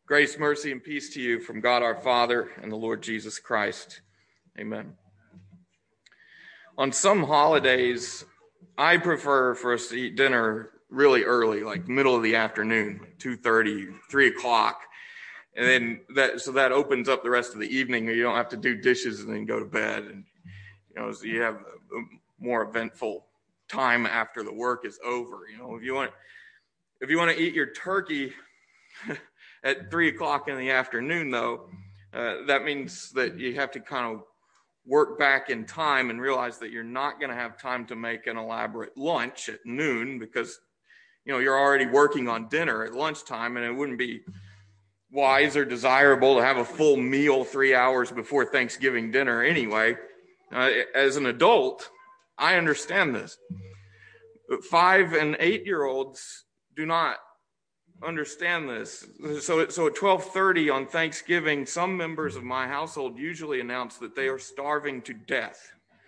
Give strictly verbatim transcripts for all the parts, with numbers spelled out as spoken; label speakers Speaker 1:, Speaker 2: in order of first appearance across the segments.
Speaker 1: Grace, mercy, and peace to you from God our Father and the Lord Jesus Christ. Amen. On some holidays, I prefer for us to eat dinner really early, like middle of the afternoon, two thirty, three o'clock. And then that, so that opens up the rest of the evening. You don't have to do dishes and then go to bed. And, you know, so you have a, a more eventful time after the work is over. You know, if you want, if you want to eat your turkey at three o'clock in the afternoon, though, uh, that means that you have to kind of work back in time and realize that you're not going to have time to make an elaborate lunch at noon because, you know, you're already working on dinner at lunchtime, and it wouldn't be wise or desirable to have a full meal three hours before Thanksgiving dinner anyway. Uh, as an adult, I understand this. But five and eight-year-olds do not understand this. So, so at twelve thirty on Thanksgiving, some members of my household usually announce that they are starving to death.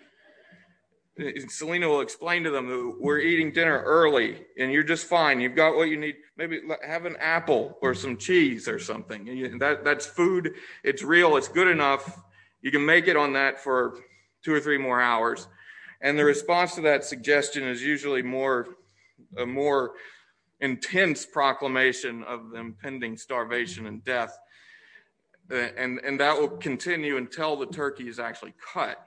Speaker 1: And Selena will explain to them that we're eating dinner early and you're just fine. You've got what you need. Maybe have an apple or some cheese or something. That, that's food. It's real. It's good enough. You can make it on that for two or three more hours. And the response to that suggestion is usually more, a more intense proclamation of the impending starvation and death. And, and that will continue until the turkey is actually cut.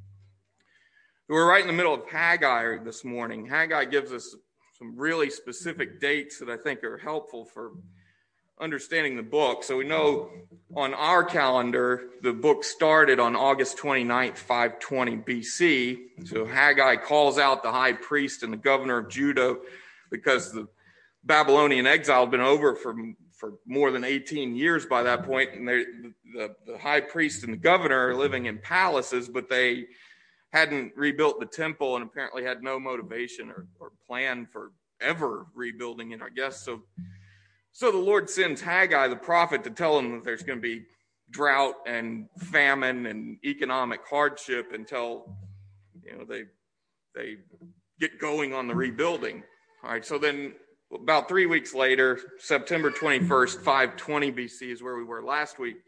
Speaker 1: We're right in the middle of Haggai this morning. Haggai gives us some really specific dates that I think are helpful for understanding the book. So we know on our calendar, the book started on August twenty-ninth, five twenty B C. So Haggai calls out the high priest and the governor of Judah because the Babylonian exile had been over for, for more than eighteen years by that point. And they, the, the high priest and the governor are living in palaces, but they hadn't rebuilt the temple and apparently had no motivation or, or plan for ever rebuilding it, I guess. So, so the Lord sends Haggai, the prophet, to tell them that there's going to be drought and famine and economic hardship until, you know, they, they get going on the rebuilding. All right. So then about three weeks later, September twenty-first, five twenty B C is where we were last week.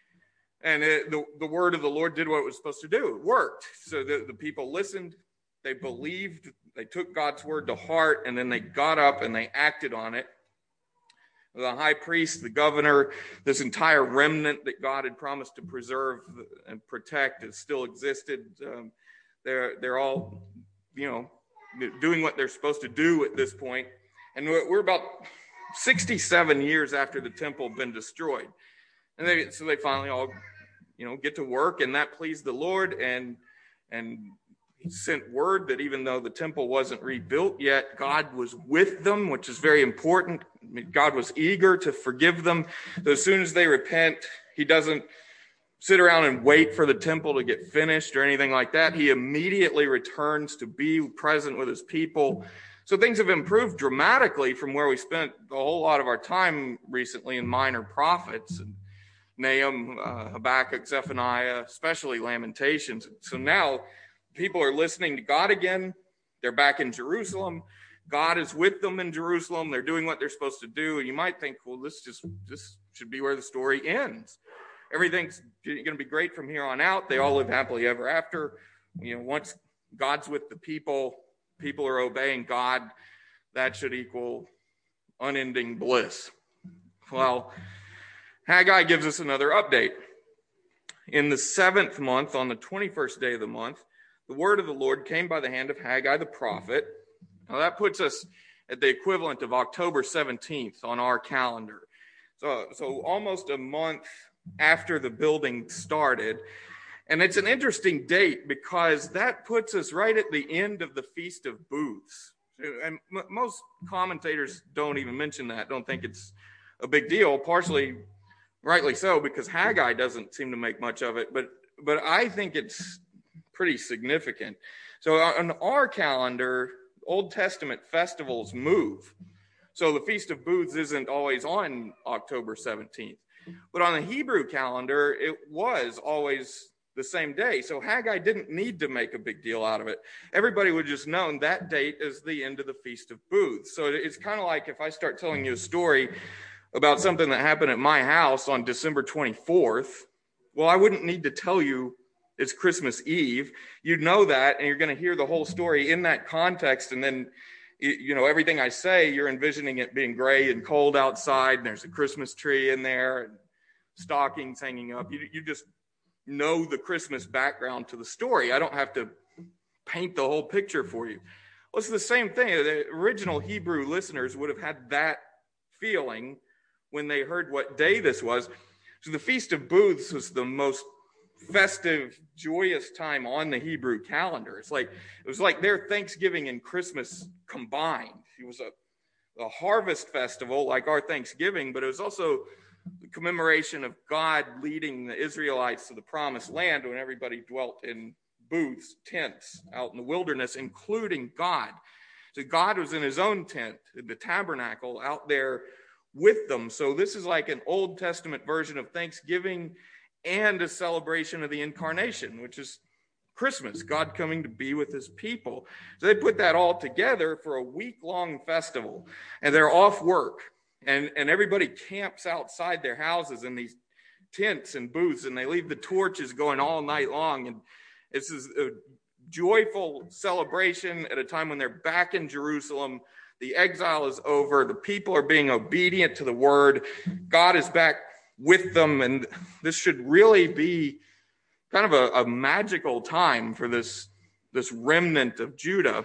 Speaker 1: And it, the, the word of the Lord did what it was supposed to do. It worked. So the, the people listened, they believed, they took God's word to heart, and then they got up and they acted on it. The high priest, the governor, this entire remnant that God had promised to preserve and protect has still existed. Um, they're, they're all, you know, doing what they're supposed to do at this point. And we're, we're about sixty-seven years after the temple had been destroyed. And they, so they finally all, you know, get to work, and that pleased the Lord. And and he sent word that even though the temple wasn't rebuilt yet, God was with them, which is very important. I mean, God was eager to forgive them. So as soon as they repent, he doesn't sit around and wait for the temple to get finished or anything like that. He immediately returns to be present with his people. So things have improved dramatically from where we spent a whole lot of our time recently in minor prophets and Nahum, uh, Habakkuk, Zephaniah, especially Lamentations. So now people are listening to God again. They're back in Jerusalem. God is with them in Jerusalem. They're doing what they're supposed to do. And you might think, well, this just this should be where the story ends. Everything's going to be great from here on out. They all live happily ever after. You know, once God's with the people, people are obeying God, that should equal unending bliss. Well, Haggai gives us another update. In the seventh month, on the twenty-first day of the month, the word of the Lord came by the hand of Haggai the prophet. Now that puts us at the equivalent of October seventeenth on our calendar. So, so almost a month after the building started. And it's an interesting date because that puts us right at the end of the Feast of Booths. And m- most commentators don't even mention that, don't think it's a big deal, partially rightly so, because Haggai doesn't seem to make much of it, but but I think it's pretty significant. So on our calendar, Old Testament festivals move. So the Feast of Booths isn't always on October seventeenth. But on the Hebrew calendar, it was always the same day. So Haggai didn't need to make a big deal out of it. Everybody would just know that date is the end of the Feast of Booths. So it's kind of like if I start telling you a story about something that happened at my house on December twenty-fourth, well, I wouldn't need to tell you it's Christmas Eve. You'd know that, and you're going to hear the whole story in that context. And then, you know, everything I say, you're envisioning it being gray and cold outside, and there's a Christmas tree in there, and stockings hanging up. You, you just know the Christmas background to the story. I don't have to paint the whole picture for you. Well, it's the same thing. The original Hebrew listeners would have had that feeling when they heard what day this was. So the Feast of Booths was the most festive, joyous time on the Hebrew calendar. It's like it was like their Thanksgiving and Christmas combined. It was a, a harvest festival like our Thanksgiving, but it was also the commemoration of God leading the Israelites to the promised land when everybody dwelt in booths, tents out in the wilderness, including God. So God was in his own tent, in the tabernacle, out there with them. So this is like an Old Testament version of Thanksgiving and a celebration of the incarnation, which is Christmas, God coming to be with his people. So they put that all together for a week-long festival, and they're off work, and, and everybody camps outside their houses in these tents and booths, and they leave the torches going all night long. And this is a joyful celebration at a time when they're back in Jerusalem. The exile is over. The people are being obedient to the word. God is back with them, and this should really be kind of a, a magical time for this, this remnant of Judah.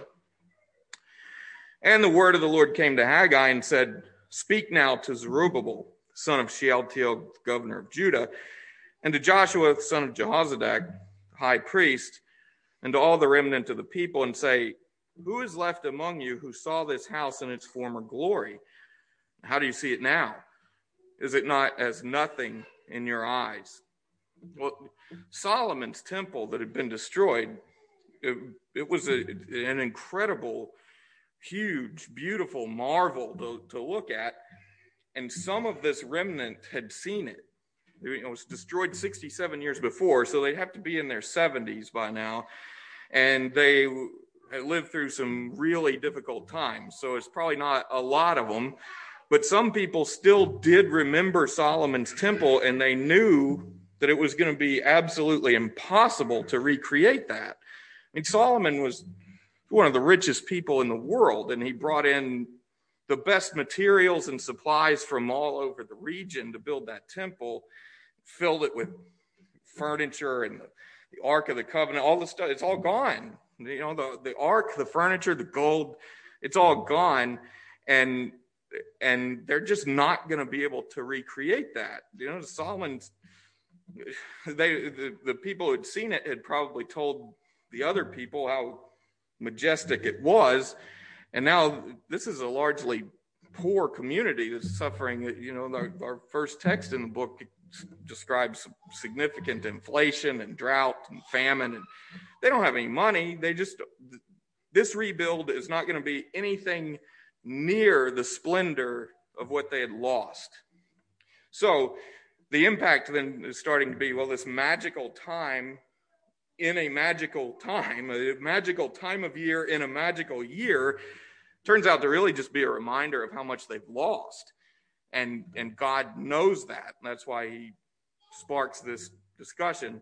Speaker 1: And the word of the Lord came to Haggai and said, "Speak now to Zerubbabel, son of Shealtiel, governor of Judah, and to Joshua, son of Jehozadak, high priest, and to all the remnant of the people, and say, who is left among you who saw this house in its former glory? How do you see it now? Is it not as nothing in your eyes?" Well, Solomon's temple that had been destroyed, it, it was a, an incredible, huge, beautiful marvel to, to look at. And some of this remnant had seen it. It was destroyed sixty-seven years before, so they'd have to be in their seventies by now. And they had lived through some really difficult times. So it's probably not a lot of them. But some people still did remember Solomon's temple, and they knew that it was going to be absolutely impossible to recreate that. I mean, Solomon was one of the richest people in the world, and he brought in the best materials and supplies from all over the region to build that temple, filled it with furniture and the, the Ark of the Covenant, all the stuff. It's all gone. You know, the, the Ark, the furniture, the gold, it's all gone. And And they're just not going to be able to recreate that. You know, Solomon's, they, the, the people who had seen it had probably told the other people how majestic it was. And now this is a largely poor community that's suffering. You know, our, our first text in the book describes significant inflation and drought and famine. And they don't have any money. They just, this rebuild is not going to be anything near the splendor of what they had lost. So the impact then is starting to be, well, this magical time in a magical time, a magical time of year in a magical year, turns out to really just be a reminder of how much they've lost. And, and God knows that. And that's why he sparks this discussion.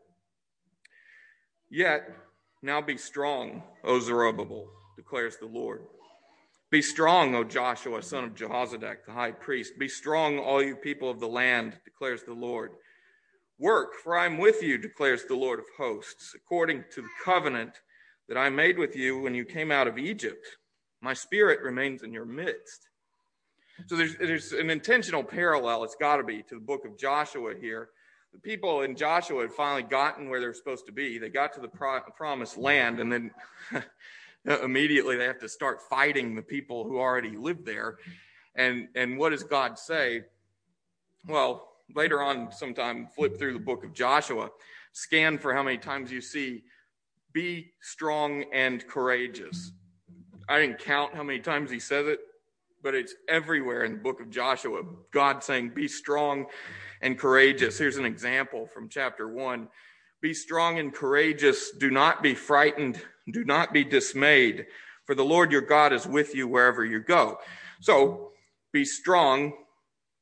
Speaker 1: Yet, now be strong, O Zerubbabel, declares the Lord. Be strong, O Joshua, son of Jehozadak, the high priest. Be strong, all you people of the land, declares the Lord. Work, for I am with you, declares the Lord of hosts, according to the covenant that I made with you when you came out of Egypt. My spirit remains in your midst. So there's, there's an intentional parallel, it's got to be, to the book of Joshua here. The people in Joshua had finally gotten where they're supposed to be. They got to the pro- promised land, and then immediately they have to start fighting the people who already lived there. And, and what does God say? Well, later on sometime, flip through the book of Joshua, scan for how many times you see, be strong and courageous. I didn't count how many times he says it, but it's everywhere in the book of Joshua. God saying, be strong and courageous. Here's an example from chapter one. Be strong and courageous. Do not be frightened. Do not be dismayed. For the Lord your God is with you wherever you go. So be strong.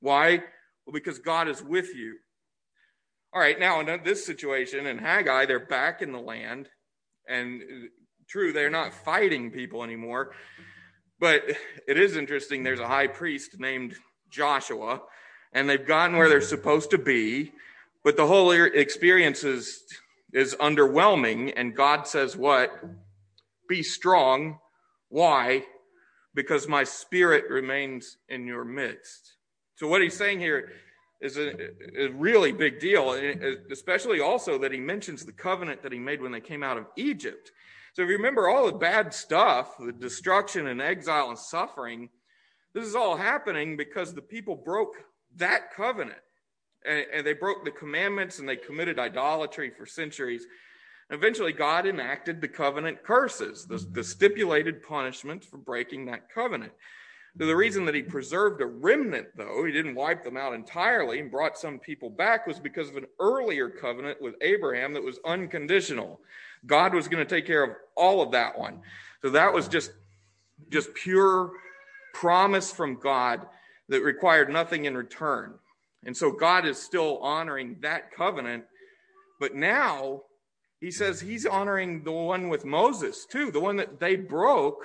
Speaker 1: Why? Well, because God is with you. All right, now in this situation, in Haggai, they're back in the land, and true, they're not fighting people anymore, but it is interesting, there's a high priest named Joshua, and they've gotten where they're supposed to be, but the whole experience is, is underwhelming, and God says what? Be strong. Why? Because my spirit remains in your midst. So what he's saying here is a, a really big deal, especially also that he mentions the covenant that he made when they came out of Egypt. So if you remember all the bad stuff, the destruction and exile and suffering, this is all happening because the people broke that covenant. And, and they broke the commandments and they committed idolatry for centuries. And eventually God enacted the covenant curses, the, the stipulated punishments for breaking that covenant. So the reason that he preserved a remnant, though, he didn't wipe them out entirely and brought some people back, was because of an earlier covenant with Abraham that was unconditional. God was going to take care of all of that one. So that was just, just pure promise from God that required nothing in return. And so God is still honoring that covenant. But now he says he's honoring the one with Moses, too. The one that they broke,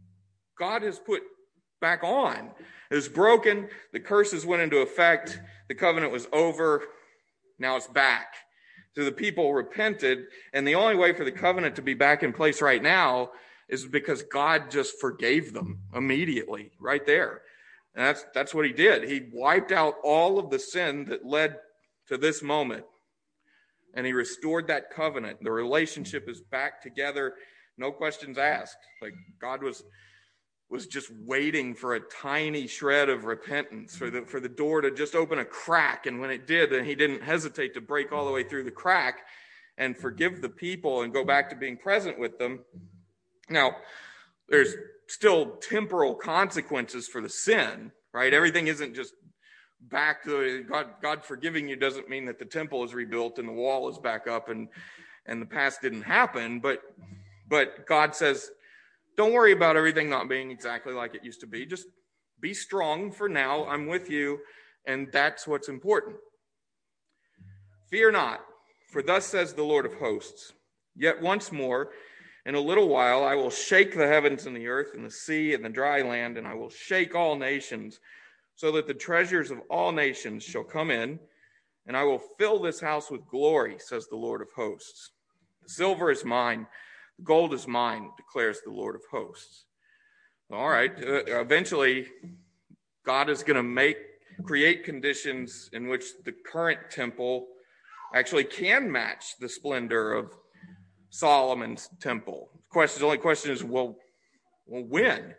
Speaker 1: God has put back on. It was broken. The curses went into effect. The covenant was over. Now it's back. So the people repented. And the only way for the covenant to be back in place right now is because God just forgave them immediately right there. And that's, that's what he did. He wiped out all of the sin that led to this moment. And he restored that covenant. The relationship is back together. No questions asked. Like God was was just waiting for a tiny shred of repentance, for the for the door to just open a crack. And when it did, then he didn't hesitate to break all the way through the crack and forgive the people and go back to being present with them. Now, there's still temporal consequences for the sin, right? Everything isn't just back to God. God forgiving you doesn't mean that the temple is rebuilt and the wall is back up and and the past didn't happen. But but God says, don't worry about everything not being exactly like it used to be. Just be strong for now. I'm with you, and that's what's important. Fear not, for thus says the Lord of hosts, yet once more, in a little while, I will shake the heavens and the earth and the sea and the dry land, and I will shake all nations, so that the treasures of all nations shall come in, and I will fill this house with glory, says the Lord of hosts. The silver is mine. Gold is mine, declares the Lord of hosts. All right. Uh, eventually, God is going to make, create conditions in which the current temple actually can match the splendor of Solomon's temple. Question, the only question is, well, well, when?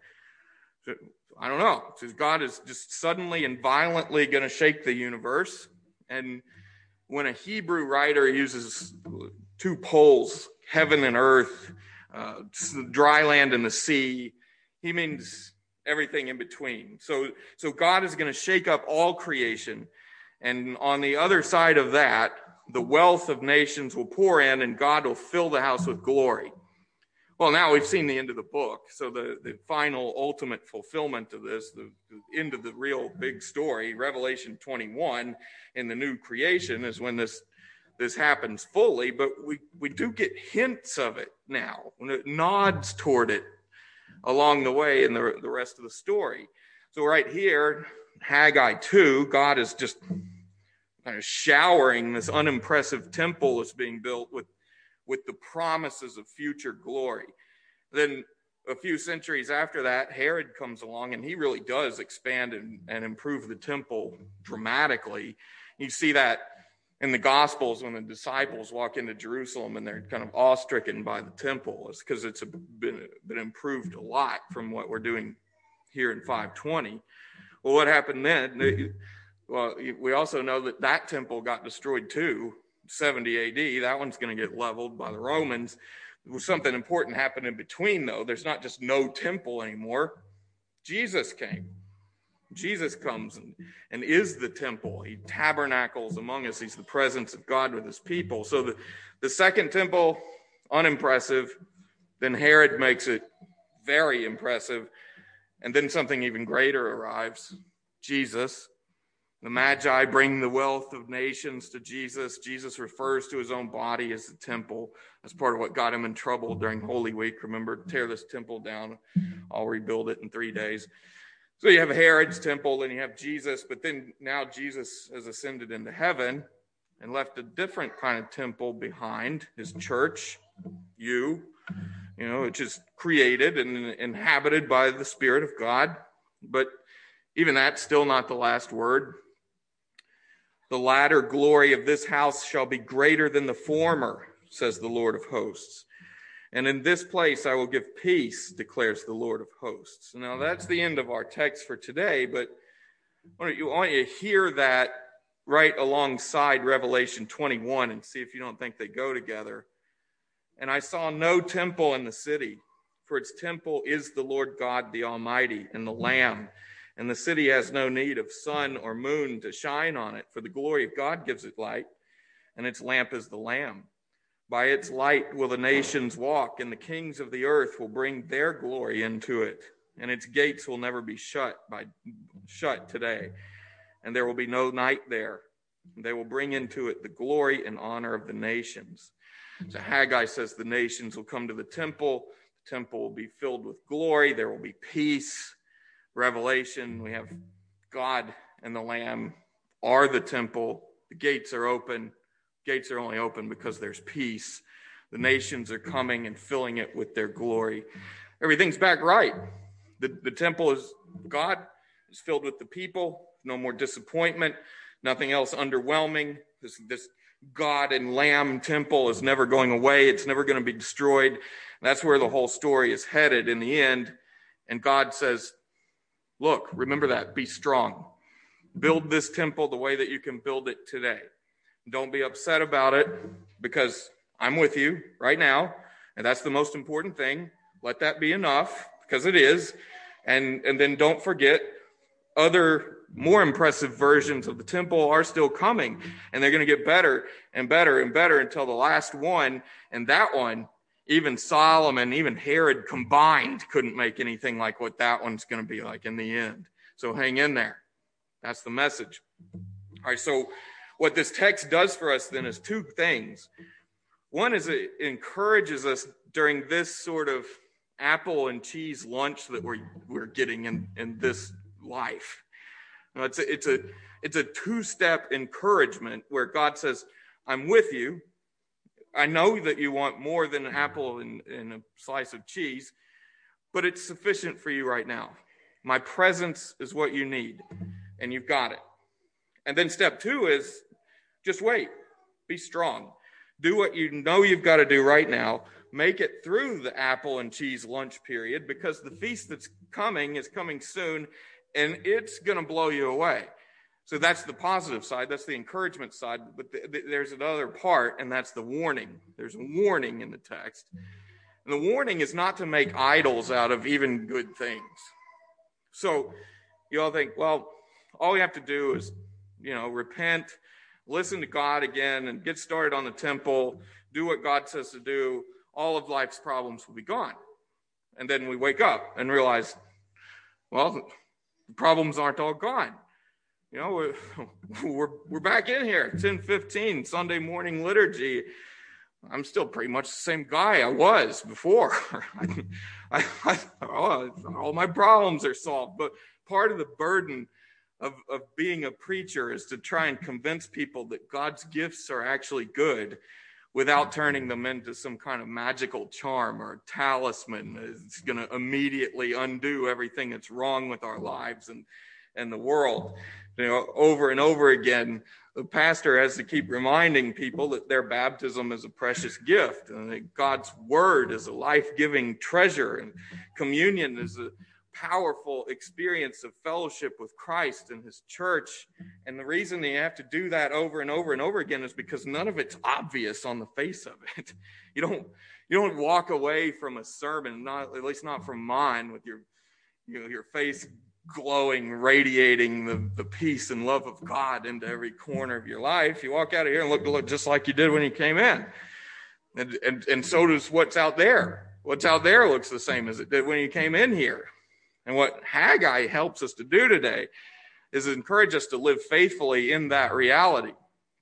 Speaker 1: I don't know. Because God is just suddenly and violently going to shake the universe. And when a Hebrew writer uses two poles, heaven and earth, uh, dry land and the sea, he means everything in between. So, so God is going to shake up all creation. And on the other side of that, the wealth of nations will pour in and God will fill the house with glory. Well, now we've seen the end of the book. So the, the final ultimate fulfillment of this, the, the end of the real big story, Revelation twenty-one in the new creation, is when this this happens fully. But we, we do get hints of it now, when it nods toward it along the way in the, the rest of the story. So right here, Haggai two, God is just kind of showering this unimpressive temple that's being built with with the promises of future glory. Then a few centuries after that, Herod comes along and he really does expand and, and improve the temple dramatically. You see that in the Gospels when the disciples walk into Jerusalem and they're kind of awe-stricken by the temple. It's because it's been, been improved a lot from what we're doing here in five twenty. Well, what happened then? Well, we also know that that temple got destroyed too. seventy A D, that one's going to get leveled by the Romans. Something important happened in between, though. There's not just no temple anymore. Jesus came. Jesus comes and, and is the temple. He tabernacles among us. He's the presence of God with his people. So the, the second temple, unimpressive. Then Herod makes it very impressive. And then something even greater arrives. Jesus. The Magi bring the wealth of nations to Jesus. Jesus refers to his own body as the temple. That's part of what got him in trouble during Holy Week. Remember, tear this temple down. I'll rebuild it in three days. So you have Herod's temple and you have Jesus, but then now Jesus has ascended into heaven and left a different kind of temple behind, his church, you, you know, which is created and inhabited by the Spirit of God. But even that's still not the last word. The latter glory of this house shall be greater than the former, says the Lord of hosts. And in this place I will give peace, declares the Lord of hosts. Now that's the end of our text for today, but I want you to hear that right alongside Revelation twenty-one and see if you don't think they go together. And I saw no temple in the city, for its temple is the Lord God the Almighty and the Lamb. And the city has no need of sun or moon to shine on it, for the glory of God gives it light, and its lamp is the Lamb. By its light will the nations walk, and the kings of the earth will bring their glory into it. And its gates will never be shut by shut today, and there will be no night there. They will bring into it the glory and honor of the nations. So Haggai says the nations will come to the temple. The temple will be filled with glory. There will be peace. Revelation, we have God and the Lamb are the temple. The gates are open. Gates are only open because there's peace. The nations are coming and filling it with their glory. Everything's back right. The, the temple is God, is filled with the people. No more disappointment. Nothing else underwhelming. This, this God and Lamb temple is never going away. It's never going to be destroyed. That's where the whole story is headed in the end. And God says, look, remember that. Be strong. Build this temple the way that you can build it today. Don't be upset about it because I'm with you right now. And that's the most important thing. Let that be enough because it is. And, and then don't forget other more impressive versions of the temple are still coming. And they're going to get better and better and better until the last one. And that one, even Solomon, even Herod combined couldn't make anything like what that one's going to be like in the end. So hang in there. That's the message. All right, so what this text does for us then is two things. One is it encourages us during this sort of apple and cheese lunch that we're, we're getting in, in this life. Now, it's a, it's a, it's a two-step encouragement where God says, I'm with you. I know that you want more than an apple and, and a slice of cheese, but it's sufficient for you right now. My presence is what you need, and you've got it. And then step two is just wait. Be strong. Do what you know you've got to do right now. Make it through the apple and cheese lunch period because the feast that's coming is coming soon, and it's going to blow you away. So that's the positive side. That's the encouragement side. But th- th- there's another part, and that's the warning. There's a warning in the text. And the warning is not to make idols out of even good things. So you all think, well, all we have to do is, you know, repent, listen to God again, and get started on the temple, do what God says to do. All of life's problems will be gone. And then we wake up and realize, well, the problems aren't all gone. You know, we're, we're, we're back in here, ten fifteen, Sunday morning liturgy. I'm still pretty much the same guy I was before. I, I, I, oh, all my problems are solved. But part of the burden of, of being a preacher is to try and convince people that God's gifts are actually good without turning them into some kind of magical charm or talisman. It's going to immediately undo everything that's wrong with our lives and, and the world. You know, over and over again, the pastor has to keep reminding people that their baptism is a precious gift and that God's word is a life-giving treasure and communion is a powerful experience of fellowship with Christ and his church. And the reason that you have to do that over and over and over again is because none of it's obvious on the face of it. You don't you don't walk away from a sermon, not at least not from mine, with your you know your face glowing, radiating the, the peace and love of God into every corner of your life. You walk out of here and look, look just like you did when you came in. And, and, and so does what's out there. What's out there looks the same as it did when you came in here. And what Haggai helps us to do today is encourage us to live faithfully in that reality.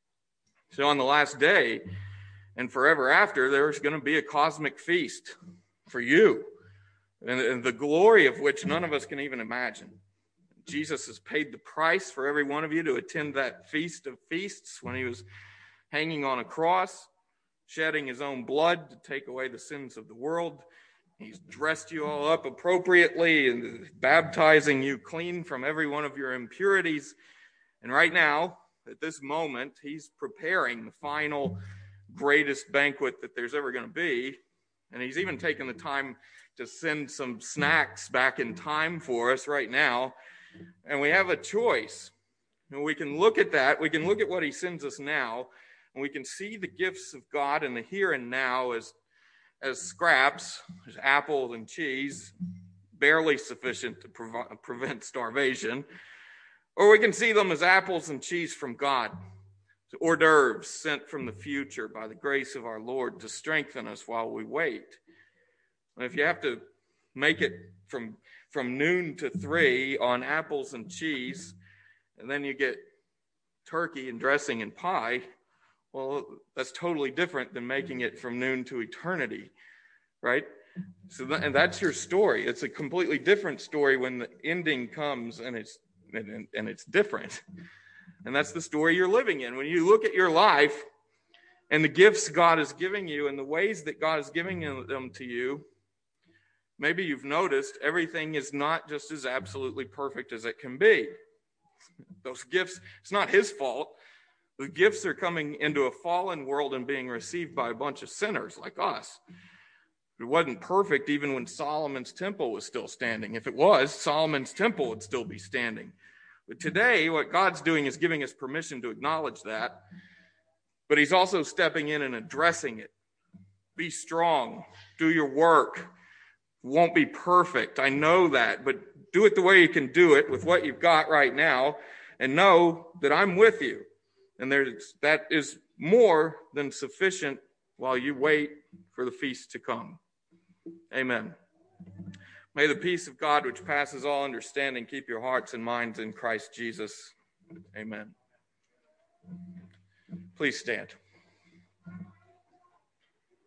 Speaker 1: So on the last day and forever after, there's going to be a cosmic feast for you, and, and the glory of which none of us can even imagine. Jesus has paid the price for every one of you to attend that feast of feasts when he was hanging on a cross, shedding his own blood to take away the sins of the world. He's dressed you all up appropriately and baptizing you clean from every one of your impurities. And right now, at this moment, he's preparing the final greatest banquet that there's ever going to be. And he's even taken the time to send some snacks back in time for us right now. And we have a choice. And we can look at that. We can look at what he sends us now. And we can see the gifts of God in the here and now as, as scraps, as apples and cheese, barely sufficient to prov- prevent starvation. Or we can see them as apples and cheese from God, hors d'oeuvres sent from the future by the grace of our Lord to strengthen us while we wait. And if you have to make it from from noon to three on apples and cheese, and then you get turkey and dressing and pie, well, that's totally different than making it from noon to eternity, right? So, that, and that's your story. It's a completely different story when the ending comes and it's and, and it's different. And that's the story you're living in. When you look at your life and the gifts God is giving you and the ways that God is giving them to you, maybe you've noticed everything is not just as absolutely perfect as it can be. Those gifts, it's not his fault. The gifts are coming into a fallen world and being received by a bunch of sinners like us. It wasn't perfect even when Solomon's temple was still standing. If it was, Solomon's temple would still be standing. But today, what God's doing is giving us permission to acknowledge that, but he's also stepping in and addressing it. Be strong. Do your work. Won't be perfect. I know that, but do it the way you can do it with what you've got right now, and know that I'm with you. And there's that is more than sufficient while you wait for the feast to come. Amen. May the peace of God, which passes all understanding, keep your hearts and minds in Christ Jesus. Amen. Please stand.